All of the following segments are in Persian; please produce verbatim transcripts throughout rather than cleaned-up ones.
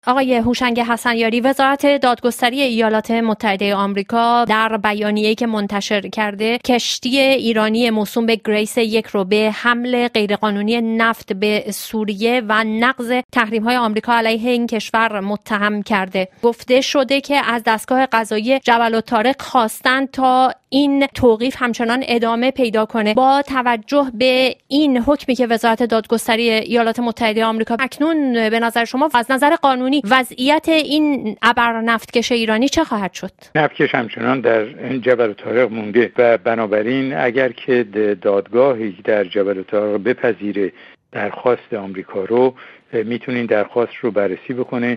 آقای هوشنگ حسنیاری، وزارت دادگستری ایالات متحده آمریکا در بیانیه‌ای که منتشر کرده کشتی ایرانی موسوم به گریس یک رو به حمل غیرقانونی نفت به سوریه و نقض تحریم‌های آمریکا علیه این کشور متهم کرده. گفته شده که از دستگاه قضایی جبل الطارق خواستند تا این توقیف همچنان ادامه پیدا کنه. با توجه به این حکمی که وزارت دادگستری ایالات متحده آمریکا اکنون به نظر شما از نظر قانونی وضعیت این ابر نفتکش ایرانی چه خواهد شد؟ نفتکش همچنان در جبل الطارق مونده و بنابراین اگر که دادگاهی در جبل الطارق بپذیره درخواست آمریکا رو، میتونین درخواست رو بررسی بکنه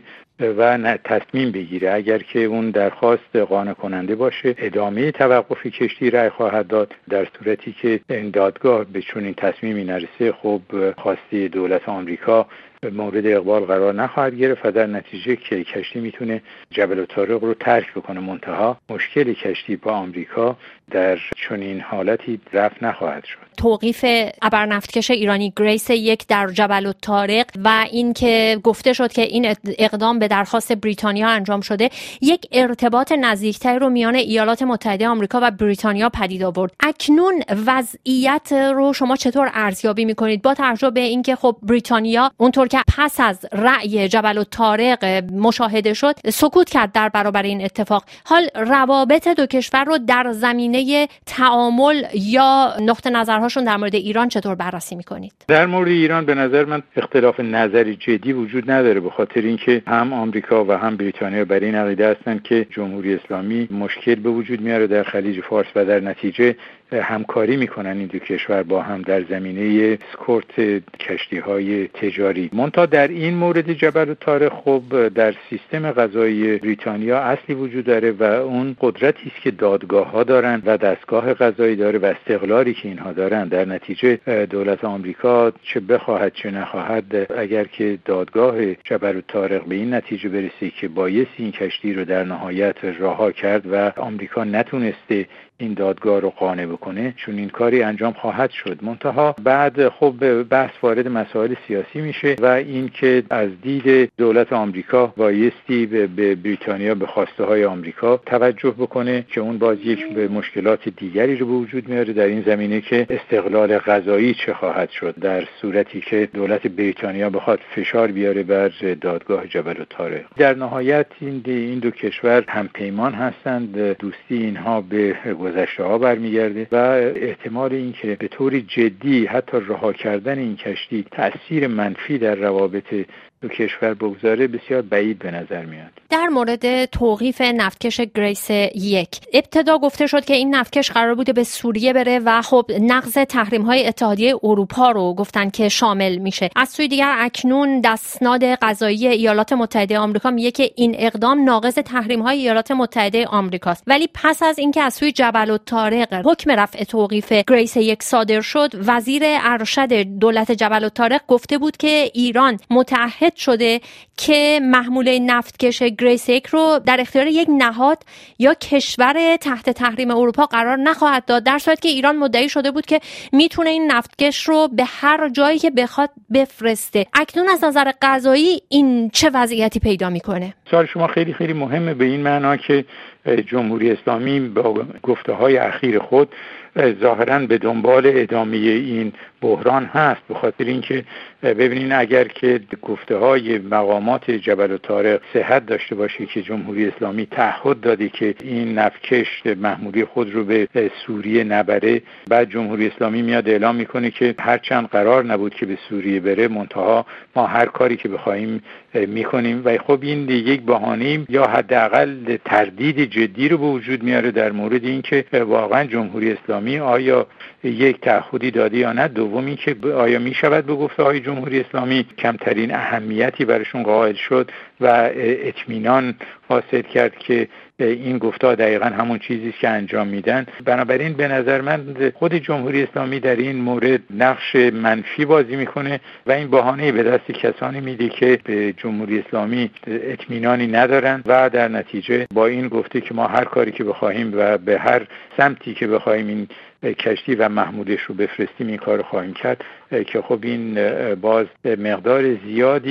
و تصمیم بگیره. اگر که اون درخواست قانع کننده باشه، ادامه توقف کشتی رأی خواهد داد. در صورتی که این دادگاه به چنین تصمیمی نرسه، خب خواسته دولت آمریکا مورد اقبال قرار نخواهد گرفت و در نتیجه که کشتی میتونه جبل الطارق رو ترک بکنه. منتها مشکل کشتی با آمریکا در چنین حالتی رفع نخواهد شد. توقیف ابرنفتکش ایرانی گریس یک در جبل الطارق و این که گفته شد که این اقدام به درخواست بریتانیا انجام شده، یک ارتباط نزدیکتری رو میان ایالات متحده آمریکا و بریتانیا پدید آورد. اکنون وضعیت رو شما چطور ارزیابی میکنید با توجه به اینکه خب بریتانیا اونطور که پس از رأی جبل الطارق مشاهده شد سکوت کرد در برابر این اتفاق؟ حال روابط دو کشور رو در زمینه تعامل یا نقطه نظرهاشون در مورد ایران چطور بررسی میکنید؟ در مورد ایران به نظر من اختلاف نظری جدی وجود نداره، به خاطر اینکه هم آمریکا و هم بریتانیا بر این عقیده هستند که جمهوری اسلامی مشکل به وجود میاره در خلیج فارس و در نتیجه همکاری میکنن این دو کشور با هم در زمینه اسکورت کشتی‌های تجاری. منتها در این مورد جبل الطارق خب در سیستم قضایی بریتانیا اصلی وجود داره و اون قدرتی است که دادگاه‌ها دارن و دستگاه قضایی داره و استقلالی که اینها دارن. در نتیجه دولت آمریکا چه بخواهد چه نخواهد، اگر که دادگاه جبل الطارق به این نتیجه برسه که بایستی این کشتی رو در نهایت رها کرد و آمریکا نتونسته این دادگاه رو قانع بکنه، چون این کاری انجام خواهد شد. منتها بعد خب بحث وارد مسائل سیاسی میشه و این که از دید دولت آمریکا بایستی به بریتانیا به خواسته های آمریکا توجه بکنه که اون باز یک به مشکلات دیگری رو به وجود میاره در این زمینه که استقلال قضایی چه خواهد شد در صورتی که دولت بریتانیا بخواد فشار بیاره بر دادگاه جبل الطارق. در نهایت این این دو کشور همپیمان هستند، دوستی اینها به گذشته ها برمیگرده و احتمال این که به طور جدی حتی رها کردن این کشتی تأثیر منفی در روابط دو کشور بگذاره بسیار بعید به نظر میاد. در مورد توقیف نفتکش گریس یک، ابتدا گفته شد که این نفتکش قرار بوده به سوریه بره و خب نقض تحریم‌های اتحادیه اروپا رو گفتن که شامل میشه. از سوی دیگر اکنون دستناد قضایی ایالات متحده آمریکا میگه که این اقدام ناقض تحریم‌های ایالات متحده آمریکاست. ولی پس از اینکه از سوی جبل الطارق حکم رفع توقیف گریس یک صادر شد، وزیر ارشد دولت جبل الطارق گفته بود که ایران متعهد شده که محموله نفتکش گریس یک رو در اختیار یک نهاد یا کشور تحت تحریم اروپا قرار نخواهد داد، در صورتی که ایران مدعی شده بود که میتونه این نفتکش رو به هر جایی که بخواد بفرسته. اکنون از نظر قضایی این چه وضعیتی پیدا میکنه؟ سوال شما خیلی خیلی مهمه به این معنا که جمهوری اسلامی با گفته‌های اخیر خود ظاهراً به دنبال ادامه این بحران هست، به خاطر اینکه ببینین اگر که گفته‌های مقامات جبل الطارق صحت داشته باشه که جمهوری اسلامی تعهد داده که این نفتکش محموله خود رو به سوریه نبره، بعد جمهوری اسلامی میاد اعلام میکنه که هرچند قرار نبود که به سوریه بره، منتها ما هر کاری که بخوایم میکنیم و خب این یک بهانه یا حداقل تردید جدی رو به وجود میاره در مورد اینکه واقعا جمهوری اسلامی آیا یک تعهدی داده یا نه. دوم این که آیا می شود به گفته‌های جمهوری اسلامی کمترین اهمیتی برشون قائل شد و اطمینان حاصل کرد که این گفته‌ها دقیقاً همون چیزی است که انجام میدن. بنابراین به نظر من خود جمهوری اسلامی در این مورد نقش منفی بازی میکنه و این بهانه به دست کسانی میده که به جمهوری اسلامی اطمینانی ندارن و در نتیجه با این گفته که ما هر کاری که بخوایم و به هر سمتی که بخوایم این کشتی و محمولش رو بفرستیم این کار خواهیم کرد، که خب این باز مقدار زیادی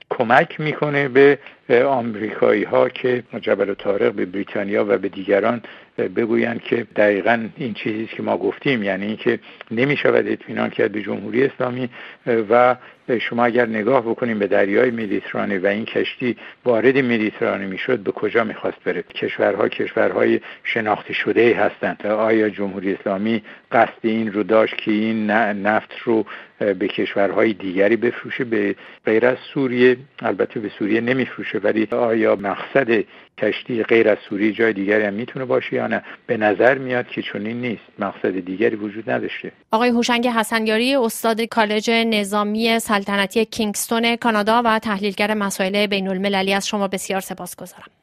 کمک میکنه به آمریکایی ها که جبل الطارق به بریتانیا و به دیگران بگویند که دقیقاً این چیزی که ما گفتیم، یعنی اینکه نمیشود اطمینان کرد به جمهوری اسلامی و شما اگر نگاه بکنیم به دریای مدیترانه و این کشتی وارد مدیترانه میشد به کجا میخواست بره؟ کشورها کشورهای شناخته شده هستند. آیا جمهوری اسلامی قصد این رو داشت که این نفت رو به کشورهای دیگری بفروشه به غیر از سوریه؟ البته به سوریه نمیفروشه، ولی آیا مقصد کشتی غیر از سوریه جای دیگری هم میتونه باشه یا نه؟ به نظر میاد که چنین نیست، مقصد دیگری وجود نداشته. آقای هوشنگ حسنیاری، استاد کالج نظامی سلطنتی کینگستون کانادا و تحلیلگر مسائل بین المللی، از شما بسیار سپاسگزارم.